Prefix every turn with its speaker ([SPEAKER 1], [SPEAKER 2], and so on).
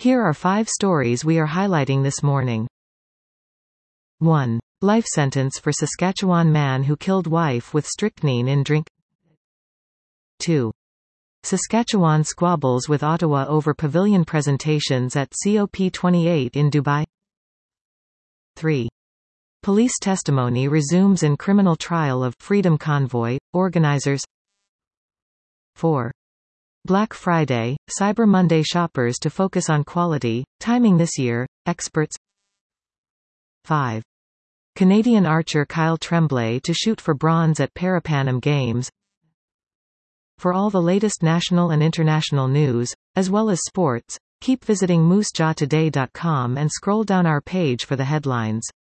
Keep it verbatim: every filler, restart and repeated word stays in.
[SPEAKER 1] Here are five stories we are highlighting this morning. one. Life sentence for Saskatchewan man who killed wife with strychnine in drink. two. Saskatchewan squabbles with Ottawa over pavilion presentations at COP twenty-eight in Dubai. three. Police testimony resumes in criminal trial of Freedom Convoy organizers. four. Black Friday, Cyber Monday shoppers to focus on quality, timing this year, experts. five. Canadian archer Kyle Tremblay to shoot for bronze at Parapan Games. For all the latest national and international news, as well as sports, keep visiting moose jaw today dot com and scroll down our page for the headlines.